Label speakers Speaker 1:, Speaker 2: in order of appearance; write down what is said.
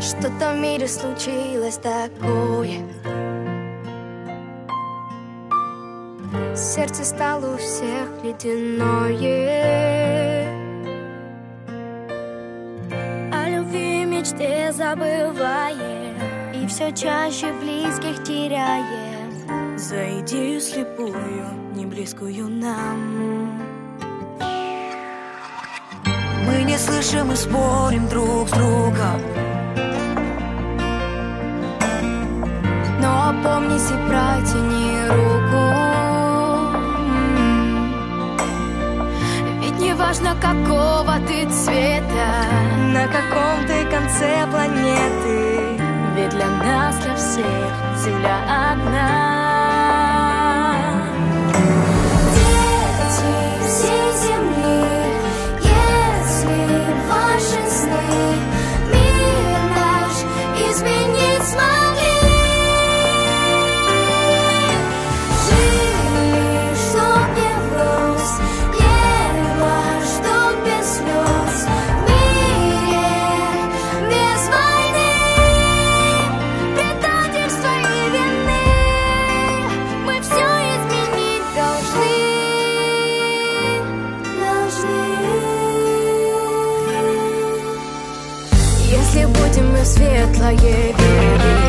Speaker 1: Что-то в мире случилось такое. Сердце стало у всех ледяное. О любви и мечте забываем, и все чаще близких теряем. За идею слепую, не близкую нам.
Speaker 2: Мы не слышим и спорим друг с другом,
Speaker 1: но опомнись и протяни руку. Ведь не важно, какого ты цвета, на каком ты конце планеты, ведь для нас, для всех Земля одна. Дети всей земли, если ваши сны мир наш изменить смогли, жили, чтоб не врос, небо, чтоб без слез, в мире без войны, предательства и вины, мы все изменить должны. Если будем мы в светлое верить,